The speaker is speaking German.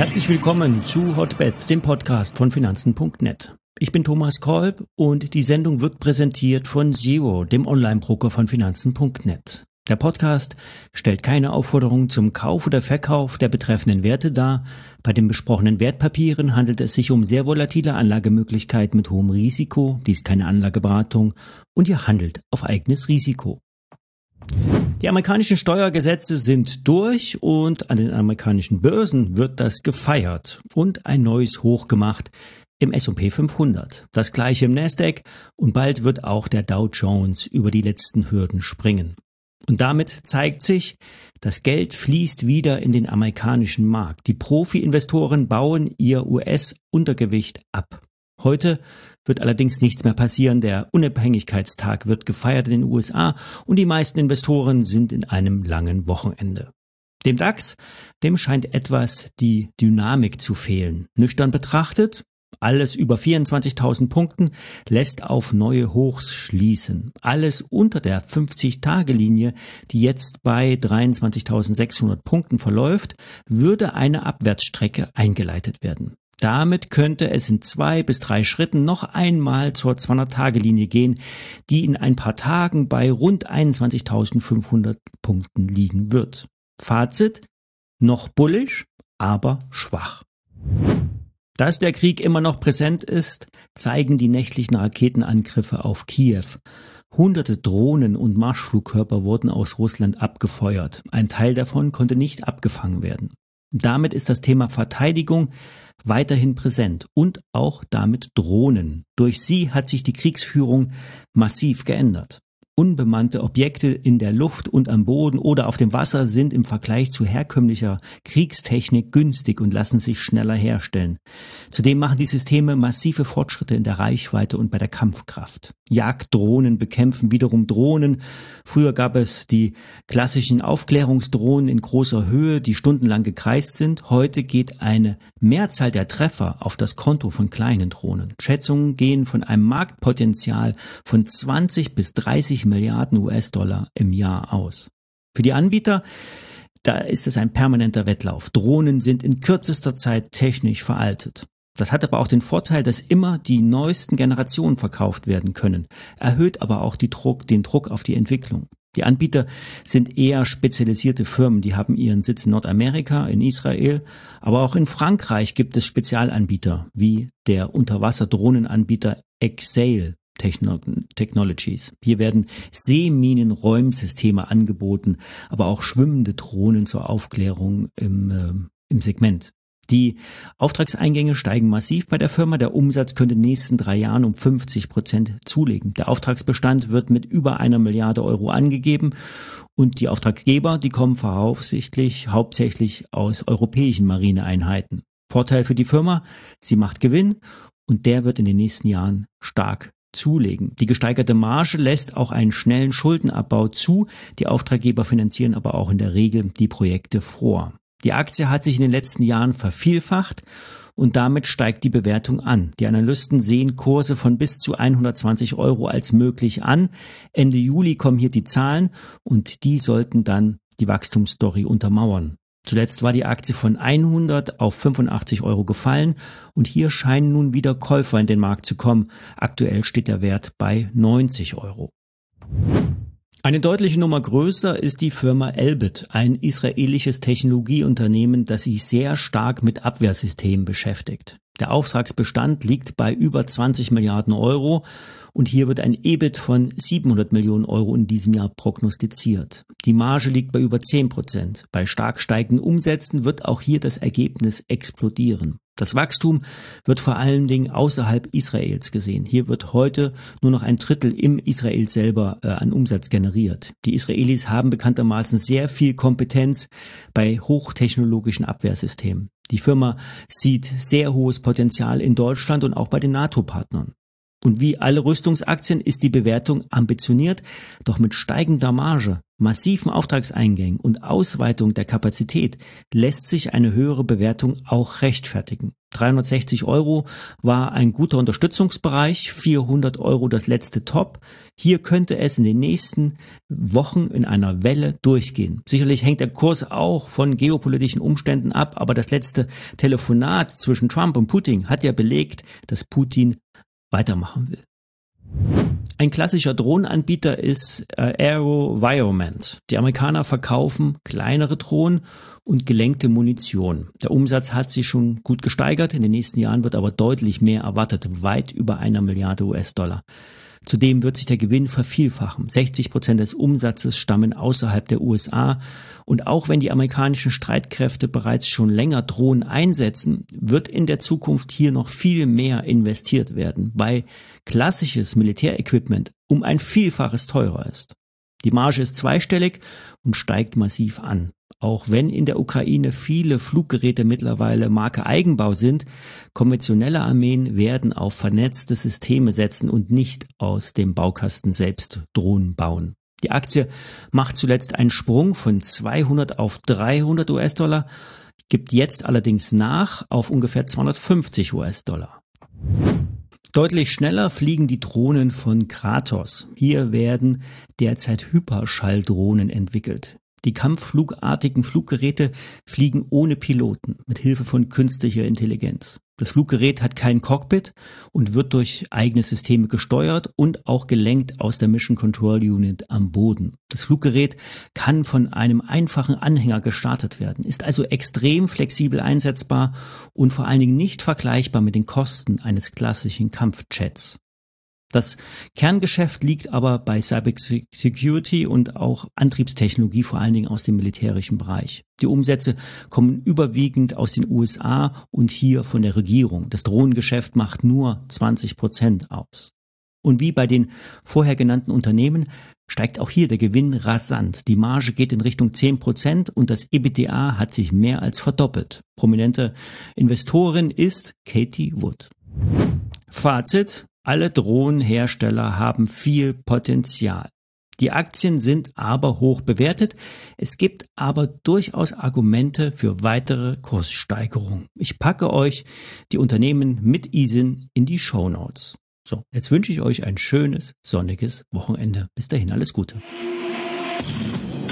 Herzlich willkommen zu Hotbets, dem Podcast von Finanzen.net. Ich bin Thomas Kolb und die Sendung wird präsentiert von Zero, dem Online-Broker von Finanzen.net. Der Podcast stellt keine Aufforderung zum Kauf oder Verkauf der betreffenden Werte dar. Bei den besprochenen Wertpapieren handelt es sich um sehr volatile Anlagemöglichkeiten mit hohem Risiko. Dies ist keine Anlageberatung und ihr handelt auf eigenes Risiko. Die amerikanischen Steuergesetze sind durch und an den amerikanischen Börsen wird das gefeiert und ein neues Hoch gemacht im S&P 500. Das gleiche im Nasdaq und bald wird auch der Dow Jones über die letzten Hürden springen. Und damit zeigt sich, das Geld fließt wieder in den amerikanischen Markt. Die Profi-Investoren bauen ihr US-Untergewicht ab. Heute wird allerdings nichts mehr passieren. Der Unabhängigkeitstag wird gefeiert in den USA und die meisten Investoren sind in einem langen Wochenende. Dem DAX, dem scheint etwas die Dynamik zu fehlen. Nüchtern betrachtet, alles über 24.000 Punkten lässt auf neue Hochs schließen. Alles unter der 50-Tage-Linie, die jetzt bei 23.600 Punkten verläuft, würde eine Abwärtsstrecke eingeleitet werden. Damit könnte es in 2 bis 3 Schritten noch einmal zur 200-Tage-Linie gehen, die in ein paar Tagen bei rund 21.500 Punkten liegen wird. Fazit: noch bullish, aber schwach. Dass der Krieg immer noch präsent ist, zeigen die nächtlichen Raketenangriffe auf Kiew. Hunderte Drohnen und Marschflugkörper wurden aus Russland abgefeuert. Ein Teil davon konnte nicht abgefangen werden. Damit ist das Thema Verteidigung weiterhin präsent und auch damit Drohnen. Durch sie hat sich die Kriegsführung massiv geändert. Unbemannte Objekte in der Luft und am Boden oder auf dem Wasser sind im Vergleich zu herkömmlicher Kriegstechnik günstig und lassen sich schneller herstellen. Zudem machen die Systeme massive Fortschritte in der Reichweite und bei der Kampfkraft. Jagddrohnen bekämpfen wiederum Drohnen. Früher gab es die klassischen Aufklärungsdrohnen in großer Höhe, die stundenlang gekreist sind. Heute geht eine Mehrzahl der Treffer auf das Konto von kleinen Drohnen. Schätzungen gehen von einem Marktpotenzial von 20 bis 30 Milliarden US-Dollar im Jahr aus. Für die Anbieter, da ist es ein permanenter Wettlauf. Drohnen sind in kürzester Zeit technisch veraltet. Das hat aber auch den Vorteil, dass immer die neuesten Generationen verkauft werden können, erhöht aber auch den Druck auf die Entwicklung. Die Anbieter sind eher spezialisierte Firmen, die haben ihren Sitz in Nordamerika, in Israel, aber auch in Frankreich gibt es Spezialanbieter, wie der Unterwasserdrohnenanbieter Exail Technologies. Hier werden Seeminenräumsysteme angeboten, aber auch schwimmende Drohnen zur Aufklärung im Segment. Die Auftragseingänge steigen massiv bei der Firma. Der Umsatz könnte in den nächsten 3 Jahren um 50% zulegen. Der Auftragsbestand wird mit über 1 Milliarde Euro angegeben und die Auftraggeber, die kommen hauptsächlich aus europäischen Marineeinheiten. Vorteil für die Firma, sie macht Gewinn und der wird in den nächsten Jahren stark zulegen. Die gesteigerte Marge lässt auch einen schnellen Schuldenabbau zu. Die Auftraggeber finanzieren aber auch in der Regel die Projekte vor. Die Aktie hat sich in den letzten Jahren vervielfacht und damit steigt die Bewertung an. Die Analysten sehen Kurse von bis zu 120 Euro als möglich an. Ende Juli kommen hier die Zahlen und die sollten dann die Wachstumsstory untermauern. Zuletzt war die Aktie von 100 auf 85 Euro gefallen und hier scheinen nun wieder Käufer in den Markt zu kommen. Aktuell steht der Wert bei 90 Euro. Eine deutliche Nummer größer ist die Firma Elbit, ein israelisches Technologieunternehmen, das sich sehr stark mit Abwehrsystemen beschäftigt. Der Auftragsbestand liegt bei über 20 Milliarden Euro und hier wird ein EBIT von 700 Millionen Euro in diesem Jahr prognostiziert. Die Marge liegt bei über 10%. Bei stark steigenden Umsätzen wird auch hier das Ergebnis explodieren. Das Wachstum wird vor allen Dingen außerhalb Israels gesehen. Hier wird heute nur noch 1/3 im Israel selber an Umsatz generiert. Die Israelis haben bekanntermaßen sehr viel Kompetenz bei hochtechnologischen Abwehrsystemen. Die Firma sieht sehr hohes Potenzial in Deutschland und auch bei den NATO-Partnern. Und wie alle Rüstungsaktien ist die Bewertung ambitioniert, doch mit steigender Marge, massiven Auftragseingängen und Ausweitung der Kapazität lässt sich eine höhere Bewertung auch rechtfertigen. 360 € war ein guter Unterstützungsbereich, 400 € das letzte Top. Hier könnte es in den nächsten Wochen in einer Welle durchgehen. Sicherlich hängt der Kurs auch von geopolitischen Umständen ab, aber das letzte Telefonat zwischen Trump und Putin hat ja belegt, dass Putin weitermachen will. Ein klassischer Drohnenanbieter ist AeroVironment. Die Amerikaner verkaufen kleinere Drohnen und gelenkte Munition. Der Umsatz hat sich schon gut gesteigert, in den nächsten Jahren wird aber deutlich mehr erwartet, weit über 1 Milliarde US-Dollar. Zudem wird sich der Gewinn vervielfachen. 60% des Umsatzes stammen außerhalb der USA. Und auch wenn die amerikanischen Streitkräfte bereits schon länger Drohnen einsetzen, wird in der Zukunft hier noch viel mehr investiert werden, weil klassisches Militärequipment um ein Vielfaches teurer ist. Die Marge ist zweistellig und steigt massiv an. Auch wenn in der Ukraine viele Fluggeräte mittlerweile Marke Eigenbau sind, konventionelle Armeen werden auf vernetzte Systeme setzen und nicht aus dem Baukasten selbst Drohnen bauen. Die Aktie macht zuletzt einen Sprung von 200 auf 300 US-Dollar, gibt jetzt allerdings nach auf ungefähr 250 US-Dollar. Deutlich schneller fliegen die Drohnen von Kratos. Hier werden derzeit Hyperschalldrohnen entwickelt. Die kampfflugartigen Fluggeräte fliegen ohne Piloten, mit Hilfe von künstlicher Intelligenz. Das Fluggerät hat kein Cockpit und wird durch eigene Systeme gesteuert und auch gelenkt aus der Mission Control Unit am Boden. Das Fluggerät kann von einem einfachen Anhänger gestartet werden, ist also extrem flexibel einsetzbar und vor allen Dingen nicht vergleichbar mit den Kosten eines klassischen Kampfjets. Das Kerngeschäft liegt aber bei Cybersecurity und auch Antriebstechnologie, vor allen Dingen aus dem militärischen Bereich. Die Umsätze kommen überwiegend aus den USA und hier von der Regierung. Das Drohnengeschäft macht nur 20% aus. Und wie bei den vorher genannten Unternehmen steigt auch hier der Gewinn rasant. Die Marge geht in Richtung 10% und das EBITDA hat sich mehr als verdoppelt. Prominente Investorin ist Katie Wood. Fazit: Alle Drohnenhersteller haben viel Potenzial. Die Aktien sind aber hoch bewertet. Es gibt aber durchaus Argumente für weitere Kurssteigerungen. Ich packe euch die Unternehmen mit ISIN in die Shownotes. So, jetzt wünsche ich euch ein schönes, sonniges Wochenende. Bis dahin, alles Gute.